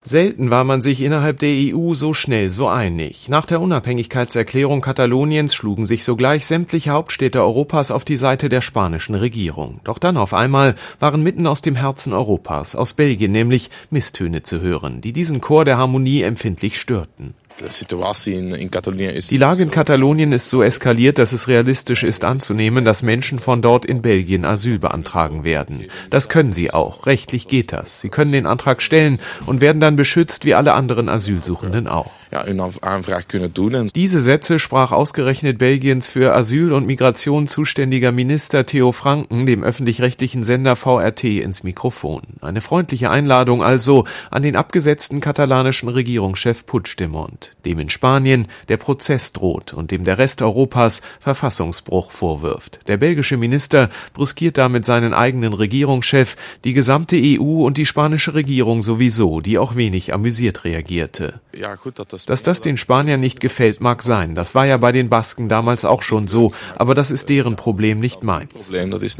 Selten war man sich innerhalb der EU so schnell so einig. Nach der Unabhängigkeitserklärung Kataloniens schlugen sich sogleich sämtliche Hauptstädte Europas auf die Seite der spanischen Regierung. Doch dann auf einmal waren mitten aus dem Herzen Europas, aus Belgien nämlich, Misstöne zu hören, die diesen Chor der Harmonie empfindlich störten. Die Lage in Katalonien ist so eskaliert, dass es realistisch ist anzunehmen, dass Menschen von dort in Belgien Asyl beantragen werden. Das können sie auch. Rechtlich geht das. Sie können den Antrag stellen und werden dann beschützt wie alle anderen Asylsuchenden auch. Diese Sätze sprach ausgerechnet Belgiens für Asyl und Migration zuständiger Minister Theo Franken dem öffentlich-rechtlichen Sender VRT ins Mikrofon. Eine freundliche Einladung also an den abgesetzten katalanischen Regierungschef Puigdemont, dem in Spanien der Prozess droht und dem der Rest Europas Verfassungsbruch vorwirft. Der belgische Minister brüskiert damit seinen eigenen Regierungschef, die gesamte EU und die spanische Regierung sowieso, die auch wenig amüsiert reagierte. Dass das den Spaniern nicht gefällt, mag sein. Das war ja bei den Basken damals auch schon so, aber das ist deren Problem, nicht meins.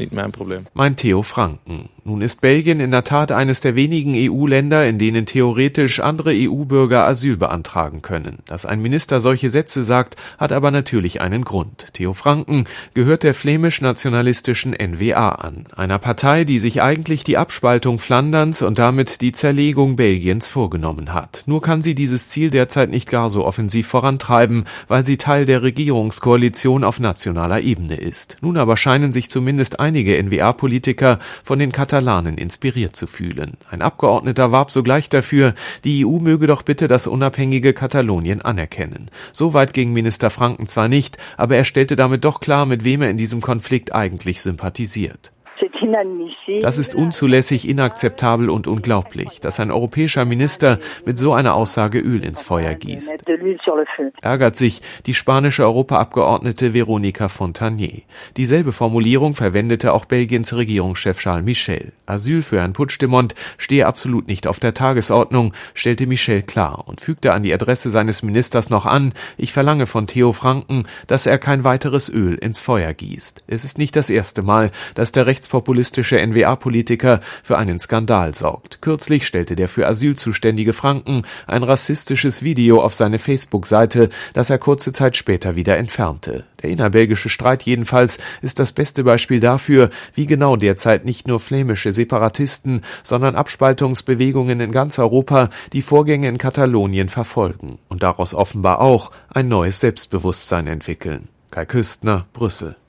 Meint Theo Franken. Nun ist Belgien in der Tat eines der wenigen EU-Länder, in denen theoretisch andere EU-Bürger Asyl beantragen können. Dass ein Minister solche Sätze sagt, hat aber natürlich einen Grund. Theo Franken gehört der flämisch-nationalistischen N-VA an, einer Partei, die sich eigentlich die Abspaltung Flanderns und damit die Zerlegung Belgiens vorgenommen hat. Nur kann sie dieses Ziel derzeit nicht gar so offensiv vorantreiben, weil sie Teil der Regierungskoalition auf nationaler Ebene ist. Nun aber scheinen sich zumindest einige N-VA-Politiker von den Katalanen inspiriert zu fühlen. Ein Abgeordneter warb sogleich dafür, die EU möge doch bitte das unabhängige Katalonien anerkennen. Soweit ging Minister Franken zwar nicht, aber er stellte damit doch klar, mit wem er in diesem Konflikt eigentlich sympathisiert. Das ist unzulässig, inakzeptabel und unglaublich, dass ein europäischer Minister mit so einer Aussage Öl ins Feuer gießt. Ärgert sich die spanische Europaabgeordnete Verónica Fontagné. Dieselbe Formulierung verwendete auch Belgiens Regierungschef Charles Michel. Asyl für Herrn Puigdemont stehe absolut nicht auf der Tagesordnung, stellte Michel klar und fügte an die Adresse seines Ministers noch an: Ich verlange von Theo Franken, dass er kein weiteres Öl ins Feuer gießt. Es ist nicht das erste Mal, dass der rechtspopulistische N-VA-Politiker für einen Skandal sorgt. Kürzlich stellte der für Asyl zuständige Franken ein rassistisches Video auf seine Facebook-Seite, das er kurze Zeit später wieder entfernte. Der innerbelgische Streit jedenfalls ist das beste Beispiel dafür, wie genau derzeit nicht nur flämische Separatisten, sondern Abspaltungsbewegungen in ganz Europa die Vorgänge in Katalonien verfolgen und daraus offenbar auch ein neues Selbstbewusstsein entwickeln. Kai Küstner, Brüssel.